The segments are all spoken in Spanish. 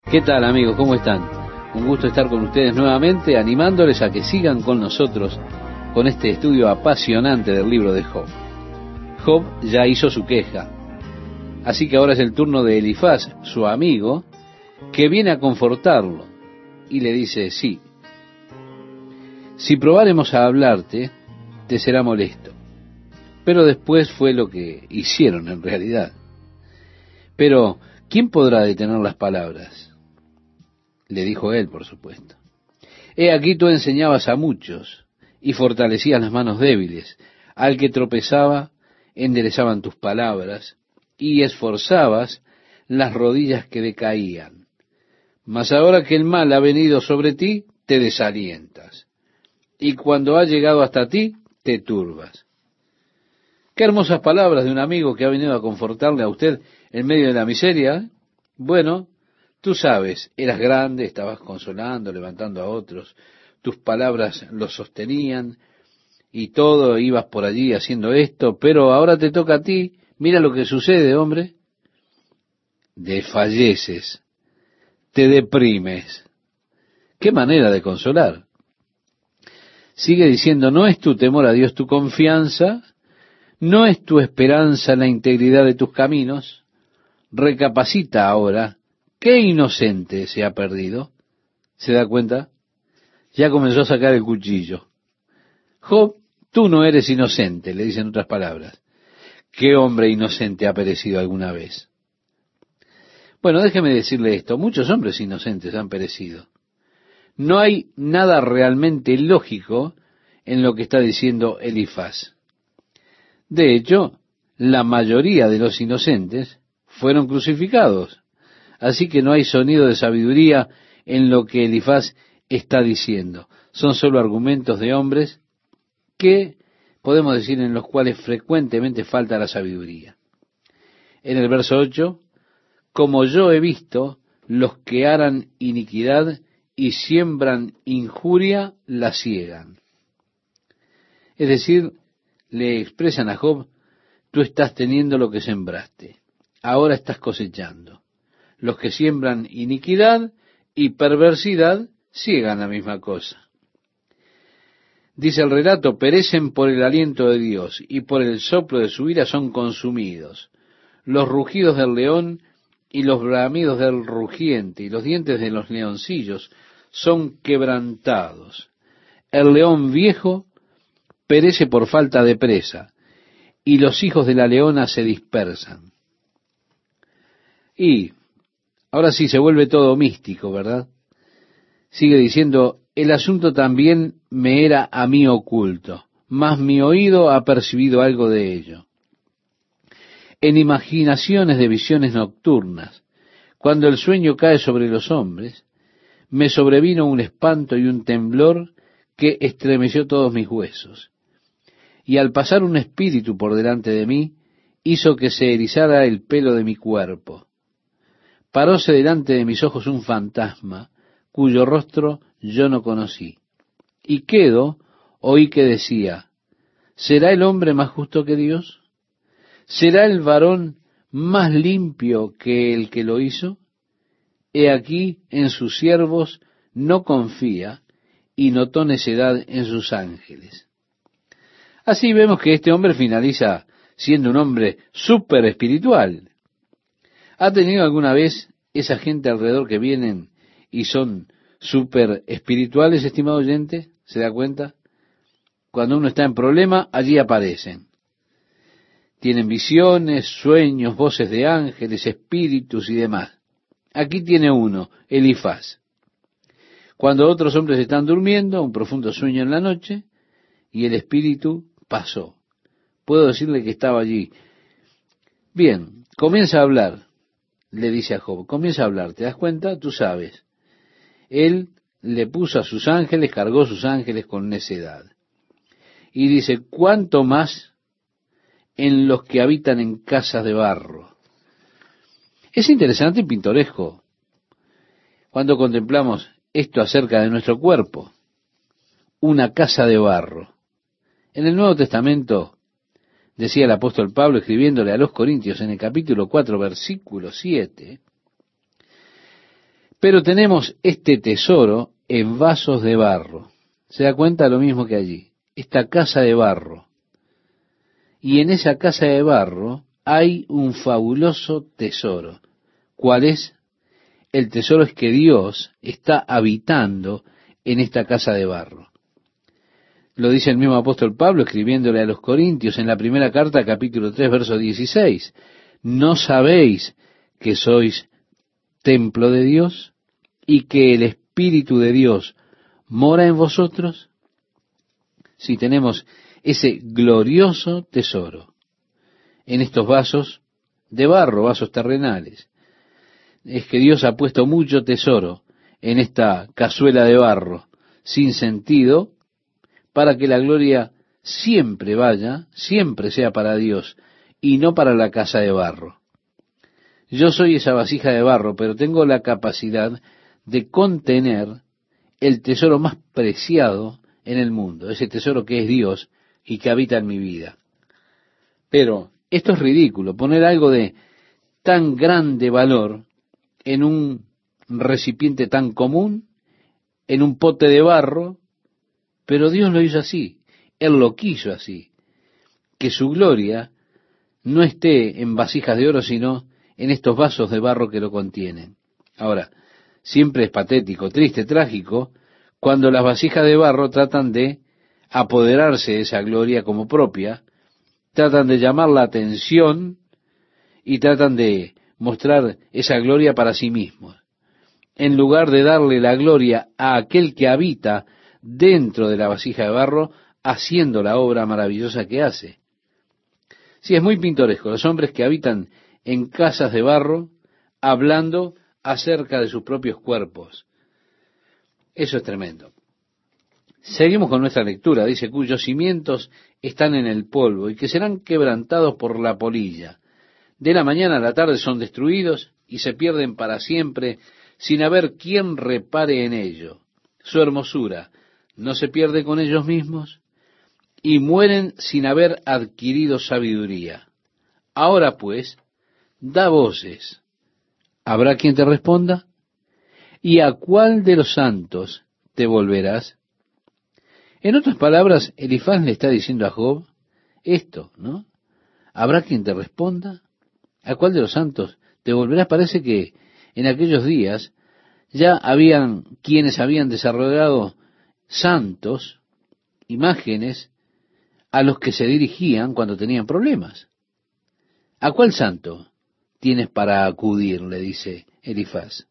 ¿Qué tal, amigos? ¿Cómo están? Un gusto estar con ustedes nuevamente, animándoles a que sigan con nosotros con este estudio apasionante del libro de Job. Job ya hizo su queja, así que ahora es el turno de Elifaz, su amigo, que viene a confortarlo y le dice: sí, si probáremos a hablarte, te será molesto. Pero después fue lo que hicieron en realidad. Pero, ¿quién podrá detener las palabras? Le dijo él, por supuesto. He aquí tú enseñabas a muchos y fortalecías las manos débiles. Al que tropezaba, enderezaban tus palabras y esforzabas las rodillas que decaían. Mas ahora que el mal ha venido sobre ti, te desalientas. Y cuando ha llegado hasta ti, te turbas. Qué hermosas palabras de un amigo que ha venido a confortarle a usted en medio de la miseria, ¿eh? Bueno, tú sabes, eras grande, estabas consolando, levantando a otros, tus palabras los sostenían y todo, ibas por allí haciendo esto, pero ahora te toca a ti. Mira lo que sucede, hombre. Desfalleces, te deprimes. Qué manera de consolar. Sigue diciendo: no es tu temor a Dios tu confianza, no es tu esperanza la integridad de tus caminos. Recapacita ahora. ¿Qué inocente se ha perdido? ¿Se da cuenta? Ya comenzó a sacar el cuchillo. Job, tú no eres inocente, le dicen otras palabras. ¿Qué hombre inocente ha perecido alguna vez? Bueno, déjeme decirle esto. Muchos hombres inocentes han perecido. No hay nada realmente lógico en lo que está diciendo Elifaz. De hecho, la mayoría de los inocentes fueron crucificados. Así que no hay sonido de sabiduría en lo que Elifaz está diciendo. Son solo argumentos de hombres que, podemos decir, en los cuales frecuentemente falta la sabiduría. En el verso 8, como yo he visto, los que harán iniquidad y siembran injuria, la ciegan. Es decir, le expresan a Job: tú estás teniendo lo que sembraste, ahora estás cosechando. Los que siembran iniquidad y perversidad ciegan la misma cosa. Dice el relato: perecen por el aliento de Dios y por el soplo de su ira son consumidos. Los rugidos del león y los bramidos del rugiente y los dientes de los leoncillos son quebrantados. El león viejo perece por falta de presa y los hijos de la leona se dispersan. Y ahora sí se vuelve todo místico, ¿verdad? Sigue diciendo: el asunto también me era a mí oculto, mas mi oído ha percibido algo de ello. En imaginaciones de visiones nocturnas, cuando el sueño cae sobre los hombres, me sobrevino un espanto y un temblor que estremeció todos mis huesos. Y al pasar un espíritu por delante de mí, hizo que se erizara el pelo de mi cuerpo. Paróse delante de mis ojos un fantasma, cuyo rostro yo no conocí. Y quedo, oí que decía: ¿será el hombre más justo que Dios? ¿Será el varón más limpio que el que lo hizo? He aquí, en sus siervos no confía, y notó necedad en sus ángeles. Así vemos que este hombre finaliza siendo un hombre súper espiritual. ¿Ha tenido alguna vez esa gente alrededor que vienen y son súper espirituales, estimado oyente? ¿Se da cuenta? Cuando uno está en problema, allí aparecen. Tienen visiones, sueños, voces de ángeles, espíritus y demás. Aquí tiene uno, Elifaz. Cuando otros hombres están durmiendo, un profundo sueño en la noche, y el espíritu pasó. Puedo decirle que estaba allí. Bien, comienza a hablar, le dice a Job, comienza a hablar, ¿te das cuenta? Tú sabes. Él le puso a sus ángeles, cargó sus ángeles con necedad. Y dice: ¿cuánto más en los que habitan en casas de barro? Es interesante y pintoresco cuando contemplamos esto acerca de nuestro cuerpo. Una casa de barro. En el Nuevo Testamento, decía el apóstol Pablo escribiéndole a los Corintios en el capítulo 4, versículo 7, Pero tenemos este tesoro en vasos de barro. ¿Se da cuenta? Lo mismo que allí. Esta casa de barro. Y en esa casa de barro hay un fabuloso tesoro. ¿Cuál es? El tesoro es que Dios está habitando en esta casa de barro. Lo dice el mismo apóstol Pablo escribiéndole a los Corintios en la primera carta, capítulo 3, verso 16. ¿No sabéis que sois templo de Dios y que el Espíritu de Dios mora en vosotros? Si tenemos ese glorioso tesoro en estos vasos de barro, vasos terrenales, es que Dios ha puesto mucho tesoro en esta cazuela de barro, sin sentido, para que la gloria siempre vaya, siempre sea para Dios, y no para la casa de barro. Yo soy esa vasija de barro, pero tengo la capacidad de contener el tesoro más preciado en el mundo, ese tesoro que es Dios y que habita en mi vida. Pero esto es ridículo, poner algo de tan grande valor en un recipiente tan común, en un pote de barro, pero Dios lo hizo así, Él lo quiso así, que su gloria no esté en vasijas de oro, sino en estos vasos de barro que lo contienen. Ahora, siempre es patético, triste, trágico, cuando las vasijas de barro tratan de apoderarse de esa gloria como propia, tratan de llamar la atención y tratan de mostrar esa gloria para sí mismos, en lugar de darle la gloria a aquel que habita dentro de la vasija de barro, haciendo la obra maravillosa que hace. Sí, es muy pintoresco, los hombres que habitan en casas de barro, hablando acerca de sus propios cuerpos. Eso es tremendo. Seguimos con nuestra lectura. Dice, cuyos cimientos están en el polvo y que serán quebrantados por la polilla. De la mañana a la tarde son destruidos y se pierden para siempre sin haber quien repare en ello. Su hermosura no se pierde con ellos mismos y mueren sin haber adquirido sabiduría. Ahora pues, da voces. ¿Habrá quien te responda? ¿Y a cuál de los santos te volverás? En otras palabras, Elifaz le está diciendo a Job esto, ¿no? ¿Habrá quien te responda? ¿A cuál de los santos te volverás? Parece que en aquellos días ya habían quienes habían desarrollado santos, imágenes, a los que se dirigían cuando tenían problemas. ¿A cuál santo tienes para acudir?, le dice Elifaz.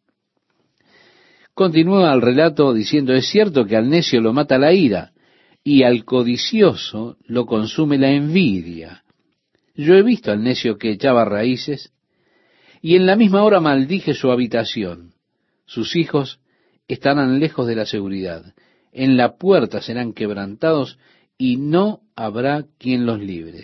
Continúa el relato diciendo, es cierto que al necio lo mata la ira, y al codicioso lo consume la envidia. Yo he visto al necio que echaba raíces, y en la misma hora maldije su habitación. Sus hijos estarán lejos de la seguridad, en la puerta serán quebrantados, y no habrá quien los libre.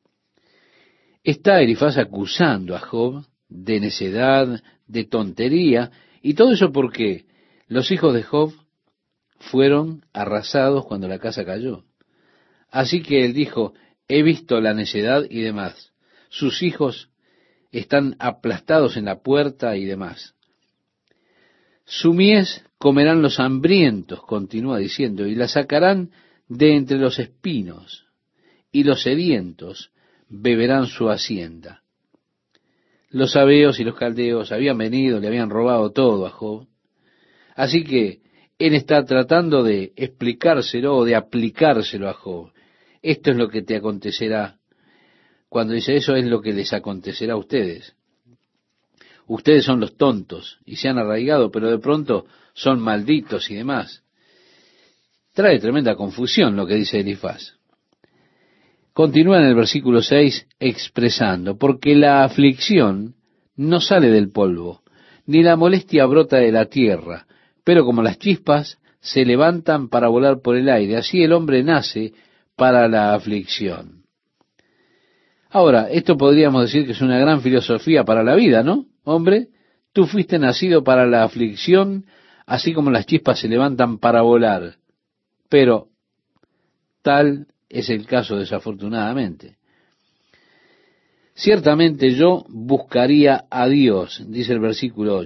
Está Elifaz acusando a Job de necedad, de tontería, y todo eso porque los hijos de Job fueron arrasados cuando la casa cayó. Así que él dijo, he visto la necedad y demás. Sus hijos están aplastados en la puerta y demás. Su mies comerán los hambrientos, continúa diciendo, y la sacarán de entre los espinos, y los sedientos beberán su hacienda. Los sabeos y los caldeos habían venido, le habían robado todo a Job. Así que él está tratando de explicárselo o de aplicárselo a Job. Esto es lo que te acontecerá. Cuando dice eso es lo que les acontecerá a ustedes. Ustedes son los tontos y se han arraigado, pero de pronto son malditos y demás. Trae tremenda confusión lo que dice Elifaz. Continúa en el versículo 6 expresando, porque la aflicción no sale del polvo, ni la molestia brota de la tierra, pero como las chispas se levantan para volar por el aire, así el hombre nace para la aflicción. Ahora, esto podríamos decir que es una gran filosofía para la vida, ¿no? Hombre, tú fuiste nacido para la aflicción, así como las chispas se levantan para volar. Pero tal es el caso, desafortunadamente. Ciertamente yo buscaría a Dios, dice el versículo 8.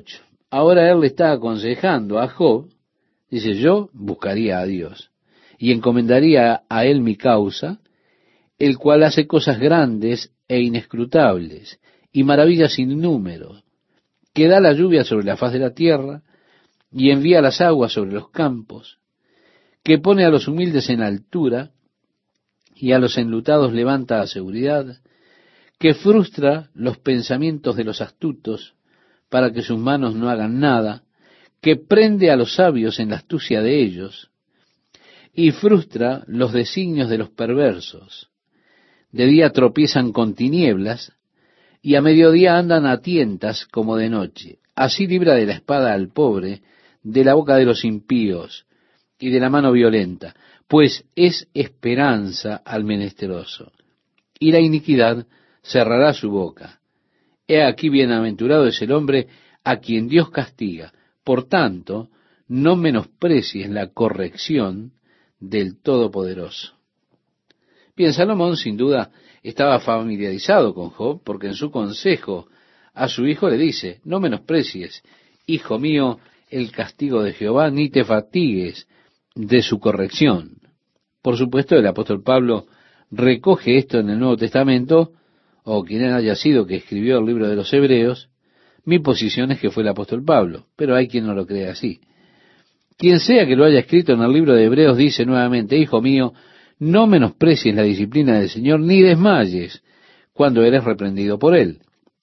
Ahora él le está aconsejando a Job, dice, yo buscaría a Dios y encomendaría a él mi causa, el cual hace cosas grandes e inescrutables y maravillas sin número, que da la lluvia sobre la faz de la tierra y envía las aguas sobre los campos, que pone a los humildes en altura y a los enlutados levanta a seguridad, que frustra los pensamientos de los astutos para que sus manos no hagan nada, que prende a los sabios en la astucia de ellos y frustra los designios de los perversos. De día tropiezan con tinieblas y a mediodía andan a tientas como de noche. Así libra de la espada al pobre, de la boca de los impíos y de la mano violenta, pues es esperanza al menesteroso. Y la iniquidad cerrará su boca. He aquí bienaventurado es el hombre a quien Dios castiga. Por tanto, no menosprecies la corrección del Todopoderoso. Bien, Salomón sin duda estaba familiarizado con Job, porque en su consejo a su hijo le dice, no menosprecies, hijo mío, el castigo de Jehová, ni te fatigues de su corrección. Por supuesto, el apóstol Pablo recoge esto en el Nuevo Testamento, o quien haya sido que escribió el libro de los Hebreos. Mi posición es que fue el apóstol Pablo, pero hay quien no lo cree así. Quien sea que lo haya escrito en el libro de Hebreos dice nuevamente, hijo mío, no menosprecies la disciplina del Señor, ni desmayes cuando eres reprendido por Él.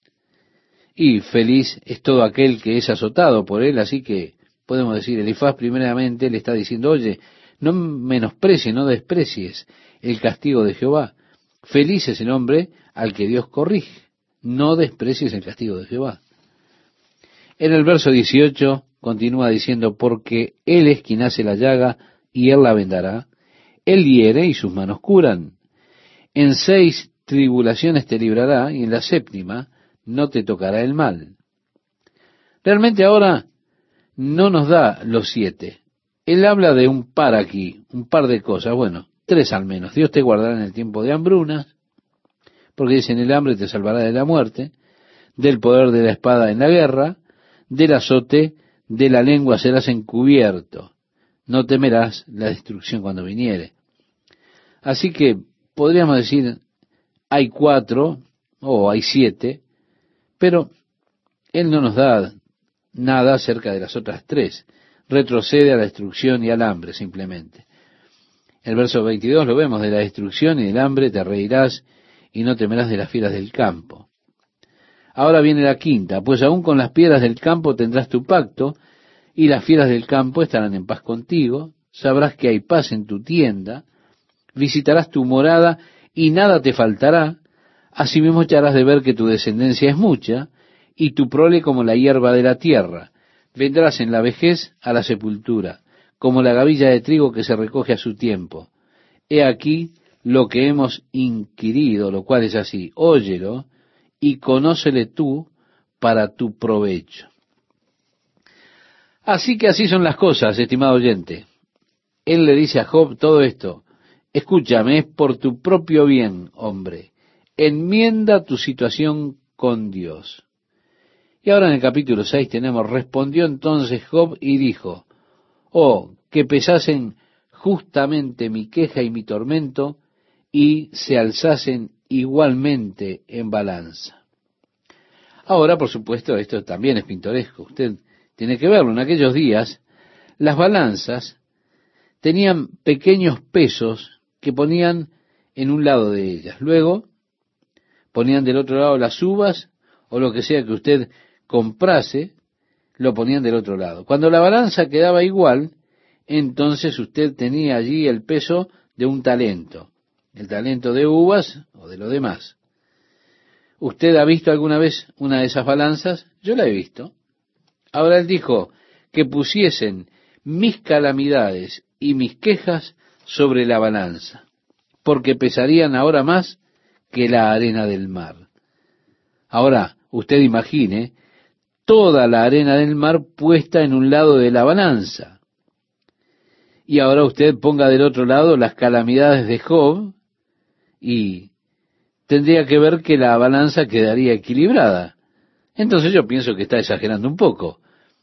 Y feliz es todo aquel que es azotado por Él, así que podemos decir, Elifaz primeramente le está diciendo, oye, no menosprecies, no desprecies el castigo de Jehová. Feliz es el hombre al que Dios corrige, no desprecies el castigo de Jehová. En el verso 18 continúa diciendo, porque Él es quien hace la llaga y Él la vendará. Él hiere y sus manos curan. En 6 tribulaciones te librará y en la 7ª no te tocará el mal. Realmente ahora no nos da los 7. Él habla de un par aquí, un par de cosas, bueno, 3 al menos. Dios te guardará en el tiempo de hambrunas, porque dice en el hambre te salvará de la muerte, del poder de la espada en la guerra, del azote, de la lengua serás encubierto. No temerás la destrucción cuando viniere. Así que podríamos decir, hay 4 o hay 7, pero Él no nos da nada acerca de las otras 3. Retrocede a la destrucción y al hambre simplemente. El verso 22 lo vemos, de la destrucción y del hambre te reirás y no temerás de las fieras del campo. Ahora viene la 5, pues aún con las piedras del campo tendrás tu pacto, y las fieras del campo estarán en paz contigo, sabrás que hay paz en tu tienda, visitarás tu morada y nada te faltará, asimismo echarás de ver que tu descendencia es mucha, y tu prole como la hierba de la tierra, vendrás en la vejez a la sepultura, como la gavilla de trigo que se recoge a su tiempo. He aquí lo que hemos inquirido, lo cual es así, óyelo, y conócele tú para tu provecho. Así que así son las cosas, estimado oyente. Él le dice a Job todo esto, escúchame, es por tu propio bien, hombre, enmienda tu situación con Dios. Y ahora en el capítulo 6 tenemos, respondió entonces Job y dijo, oh, que pesasen justamente mi queja y mi tormento, y se alzasen igualmente en balanza. Ahora, por supuesto, esto también es pintoresco. Usted tiene que verlo. En aquellos días, las balanzas tenían pequeños pesos que ponían en un lado de ellas. Luego, ponían del otro lado las uvas o lo que sea que usted comprase, lo ponían del otro lado. Cuando la balanza quedaba igual, entonces usted tenía allí el peso de un talento. El talento de uvas o de lo demás. ¿Usted ha visto alguna vez una de esas balanzas? Yo la he visto. Ahora él dijo que pusiesen mis calamidades y mis quejas sobre la balanza, porque pesarían ahora más que la arena del mar. Ahora, usted imagine toda la arena del mar puesta en un lado de la balanza. Y ahora usted ponga del otro lado las calamidades de Job y tendría que ver que la balanza quedaría equilibrada. Entonces yo pienso que está exagerando un poco.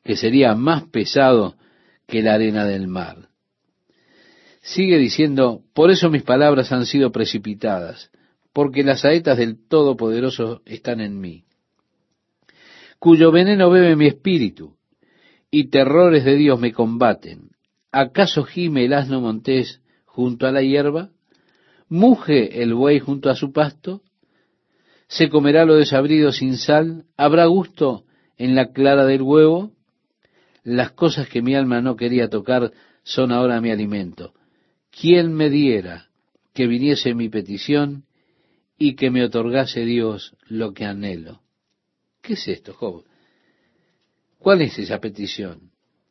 que sería más pesado que la arena del mar. Sigue diciendo, por eso mis palabras han sido precipitadas, porque las saetas del Todopoderoso están en mí, cuyo veneno bebe mi espíritu, y terrores de Dios me combaten. ¿Acaso gime el asno montés junto a la hierba? ¿Muge el buey junto a su pasto? ¿Se comerá lo desabrido sin sal? ¿Habrá gusto en la clara del huevo? Las cosas que mi alma no quería tocar son ahora mi alimento. ¿Quién me diera que viniese mi petición y que me otorgase Dios lo que anhelo? ¿Qué es esto, Job? ¿Cuál es esa petición?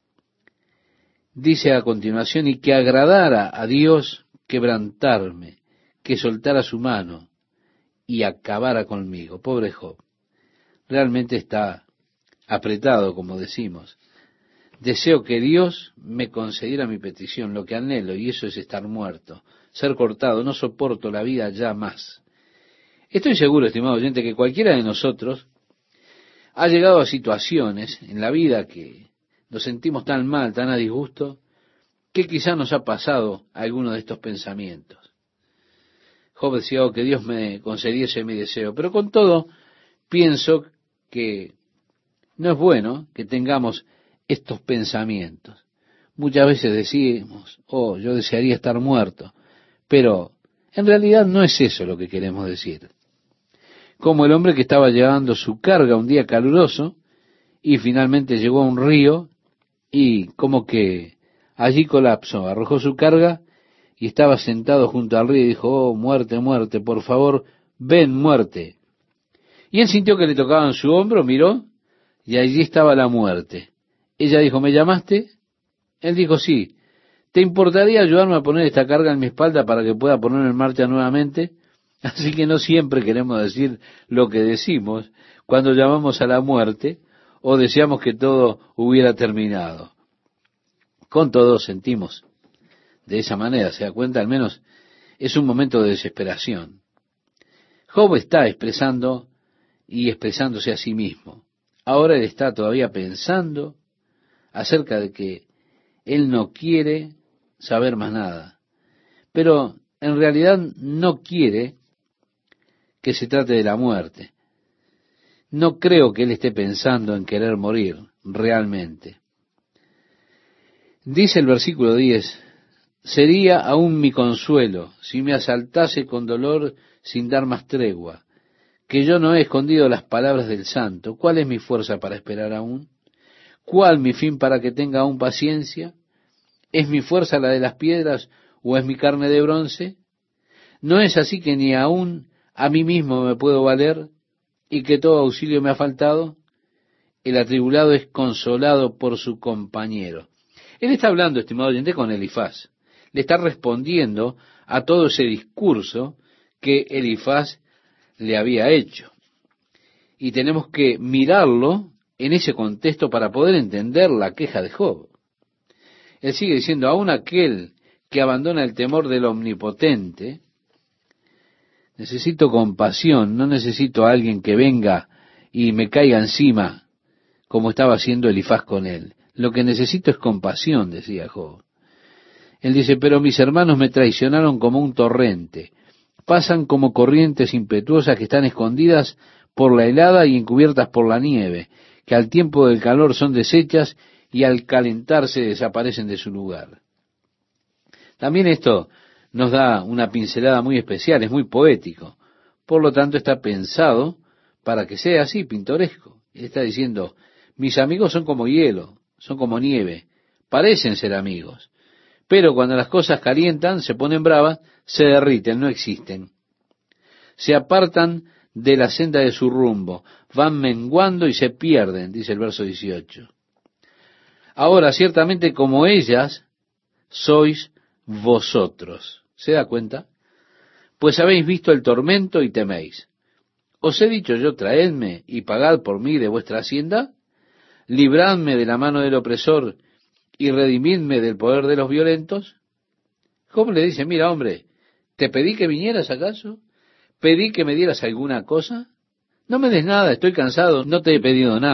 Dice a continuación, y que agradara a Dios quebrantarme, que soltara su mano y acabara conmigo. Pobre Job. Realmente está apretado, como decimos. Deseo que Dios me concediera mi petición, lo que anhelo, y eso es estar muerto, ser cortado. No soporto la vida ya más. Estoy seguro, estimado oyente, que cualquiera de nosotros ha llegado a situaciones en la vida que nos sentimos tan mal, tan a disgusto, que quizá nos ha pasado alguno de estos pensamientos. Job decía, que Dios me concediese mi deseo, pero con todo pienso que no es bueno que tengamos estos pensamientos. Muchas veces decimos, yo desearía estar muerto, pero en realidad no es eso lo que queremos decir. Como el hombre que estaba llevando su carga un día caluroso y finalmente llegó a un río y como que allí colapsó, arrojó su carga y estaba sentado junto al río y dijo, muerte, muerte, por favor, ven, muerte. Y él sintió que le tocaban su hombro, miró y allí estaba la muerte. Ella dijo, ¿me llamaste? Él dijo, sí. ¿Te importaría ayudarme a poner esta carga en mi espalda para que pueda ponerme en marcha nuevamente? Así que no siempre queremos decir lo que decimos cuando llamamos a la muerte o deseamos que todo hubiera terminado. Con todo sentimos de esa manera, ¿se da cuenta? Al menos es un momento de desesperación. Job está expresando y expresándose a sí mismo. Ahora él está todavía pensando acerca de que él no quiere saber más nada, pero en realidad no quiere que se trate de la muerte. No creo que él esté pensando en querer morir realmente. Dice el versículo 10, sería aún mi consuelo si me asaltase con dolor sin dar más tregua, que yo no he escondido las palabras del santo. ¿Cuál es mi fuerza para esperar aún? ¿Cuál mi fin para que tenga aún paciencia? ¿Es mi fuerza la de las piedras o es mi carne de bronce? ¿No es así que ni aún a mí mismo me puedo valer y que todo auxilio me ha faltado? El atribulado es consolado por su compañero. Él está hablando, estimado oyente, con Elifaz. Le está respondiendo a todo ese discurso que Elifaz le había hecho. Y tenemos que mirarlo en ese contexto para poder entender la queja de Job. Él sigue diciendo, aún aquel que abandona el temor del Omnipotente, necesito compasión, no necesito a alguien que venga y me caiga encima, como estaba haciendo Elifaz con él. Lo que necesito es compasión, decía Job. Él dice, pero mis hermanos me traicionaron como un torrente, pasan como corrientes impetuosas que están escondidas por la helada y encubiertas por la nieve, que al tiempo del calor son deshechas y al calentarse desaparecen de su lugar. También esto nos da una pincelada muy especial, es muy poético. Por lo tanto, está pensado para que sea así, pintoresco. Él está diciendo, mis amigos son como hielo, son como nieve, parecen ser amigos, pero cuando las cosas calientan, se ponen bravas, se derriten, no existen. Se apartan de la senda de su rumbo, van menguando y se pierden, dice el verso 18. Ahora, ciertamente como ellas, sois vosotros. ¿Se da cuenta? Pues habéis visto el tormento y teméis. ¿Os he dicho yo, traedme y pagad por mí de vuestra hacienda? Libradme de la mano del opresor y redimidme del poder de los violentos. Job le dice, mira hombre, ¿te pedí que vinieras acaso? ¿Pedí que me dieras alguna cosa? No me des nada, estoy cansado, no te he pedido nada.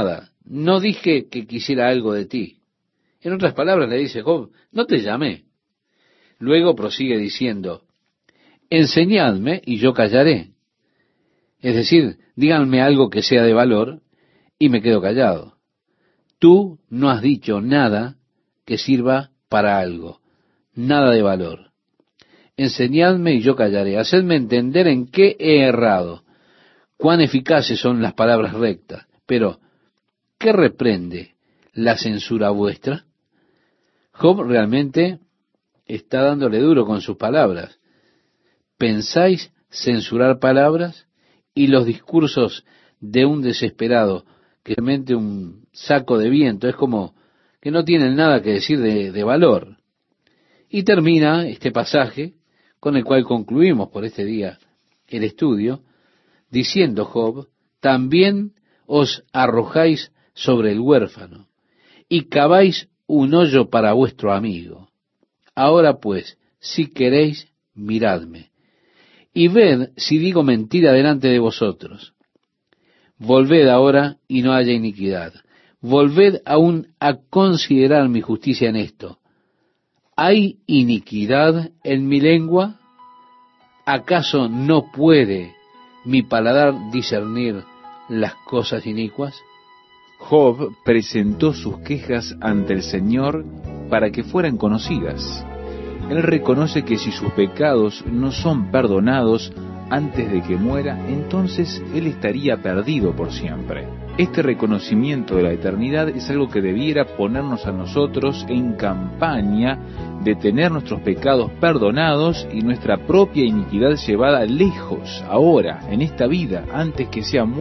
no dije que quisiera algo de ti. En otras palabras le dice Job, no te llamé. Luego prosigue diciendo, enseñadme y yo callaré. Es decir, díganme algo que sea de valor y me quedo callado. Tú no has dicho nada que sirva para algo, nada de valor. Enseñadme y yo callaré. Hacedme entender en qué he errado. Cuán eficaces son las palabras rectas. Pero, ¿qué reprende la censura vuestra? Job realmente está dándole duro con sus palabras. ¿Pensáis censurar palabras? Y los discursos de un desesperado, que realmente un saco de viento, es como que no tienen nada que decir de valor. Y termina este pasaje, con el cual concluimos por este día el estudio, diciendo Job, también os arrojáis sobre el huérfano, y caváis un hoyo para vuestro amigo. Ahora pues, si queréis, miradme, y ved si digo mentira delante de vosotros. Volved ahora y no haya iniquidad. Volved aún a considerar mi justicia en esto. ¿Hay iniquidad en mi lengua? ¿Acaso no puede mi paladar discernir las cosas inicuas? Job presentó sus quejas ante el Señor para que fueran conocidas. Él reconoce que si sus pecados no son perdonados antes de que muera, entonces él estaría perdido por siempre. Este reconocimiento de la eternidad es algo que debiera ponernos a nosotros en campaña de tener nuestros pecados perdonados y nuestra propia iniquidad llevada lejos ahora, en esta vida, antes que sea